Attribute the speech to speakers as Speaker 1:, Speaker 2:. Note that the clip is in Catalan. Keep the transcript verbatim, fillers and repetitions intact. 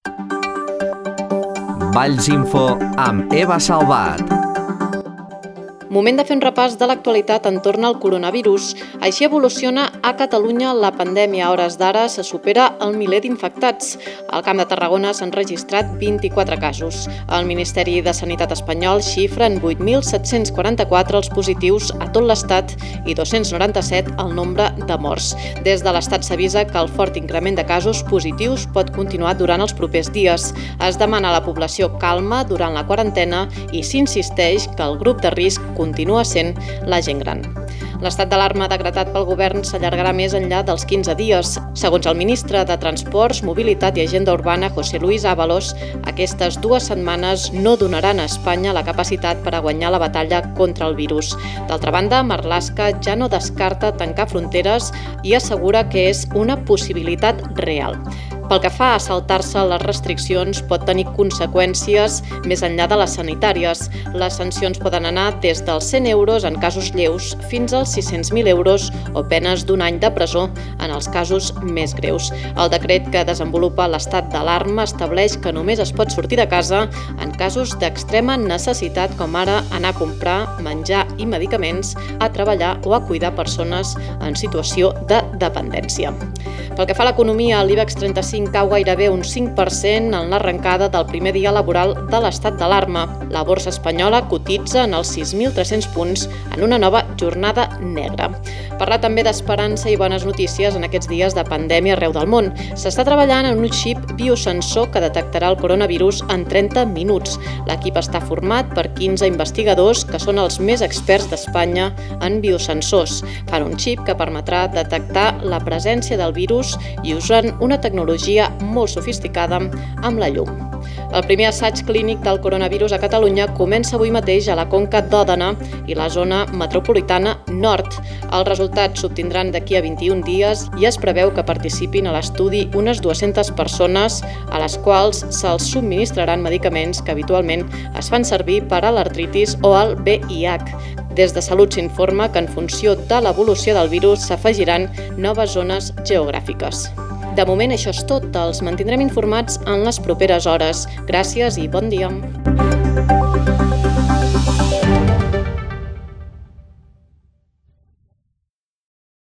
Speaker 1: Vallsinfo amb Eva Salvat.
Speaker 2: Moment de fer un repàs de l'actualitat entorn al coronavirus. Així evoluciona a Catalunya la pandèmia. A hores d'ara se supera el miler d'infectats. Al Camp de Tarragona s'han registrat vint-i-quatre casos. El Ministeri de Sanitat espanyol xifra en vuit mil set-cents quaranta-quatre els positius a tot l'Estat i dos-cents noranta-set el nombre de morts. Des de l'Estat s'avisa que el fort increment de casos positius pot continuar durant els propers dies. Es demana a la població calma durant la quarantena i s'insisteix que el grup de risc continua sent la gent gran. L'estat d'alarma decretat pel govern s'allargarà més enllà dels quinze dies. Segons el ministre de Transports, Mobilitat i Agenda Urbana, José Luis Ábalos, aquestes dues setmanes no donaran a Espanya la capacitat per a guanyar la batalla contra el virus. D'altra banda, Marlaska ja no descarta tancar fronteres i assegura que és una possibilitat real. Pel que fa a saltar-se les restriccions, pot tenir conseqüències més enllà de les sanitàries. Les sancions poden anar des dels cent euros en casos lleus fins als sis-cents mil euros o penes d'un any de presó en els casos més greus. El decret que desenvolupa l'estat d'alarma estableix que només es pot sortir de casa en casos d'extrema necessitat, com ara anar a comprar, menjar i medicaments, a treballar o a cuidar persones en situació de dependència. Pel que fa a l'economia, l'IBEX trenta-cinc cau gairebé un cinc per cent en l'arrencada del primer dia laboral de l'estat d'alarma. La borsa espanyola cotitza en els sis mil tres-cents punts en una nova jornada negra. Parlar també d'esperança i bones notícies en aquests dies de pandèmia arreu del món. S'està treballant en un xip biosensor que detectarà el coronavirus en trenta minuts. L'equip està format per quinze investigadors que són els més experts d'Espanya en biosensors. Fan un xip que permetrà detectar la presència del virus i usen una tecnologia molt sofisticada amb la llum. El primer assaig clínic del coronavirus a Catalunya comença avui mateix a la Conca d'Òdena i la zona metropolitana nord. Els resultats s'obtindran d'aquí a vint-i-un dies i es preveu que participin a l'estudi unes dues-centes persones a les quals se'ls subministraran medicaments que habitualment es fan servir per a l'artritis o el V I H. Des de Salut s'informa que en funció de l'evolució del virus s'afegiran noves zones geogràfiques. De moment això és tot. Els mantindrem informats en les properes hores. Gràcies i bon dia.